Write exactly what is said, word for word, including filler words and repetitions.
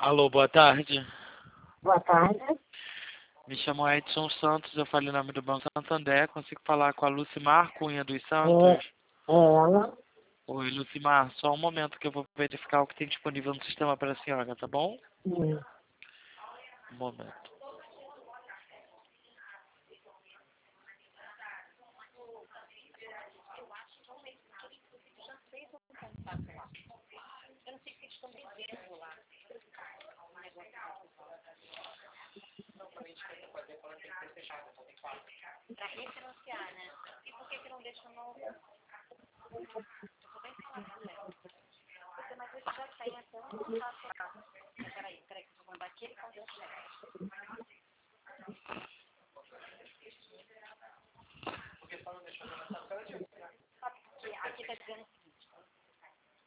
Alô, boa tarde. Boa tarde. Me chamo Edson Santos, eu falo em nome do Banco Santander. Consigo falar com a Lucimar Cunha dos É, Santos? é ela. Oi, Lucimar, só um momento que eu vou verificar o que tem disponível no sistema para a senhora, tá bom? Hum. Um momento. Para refinanciar, né? E por que que não deixa no... Eu vou bem falar com você. Porque, mas isso já tem até um contato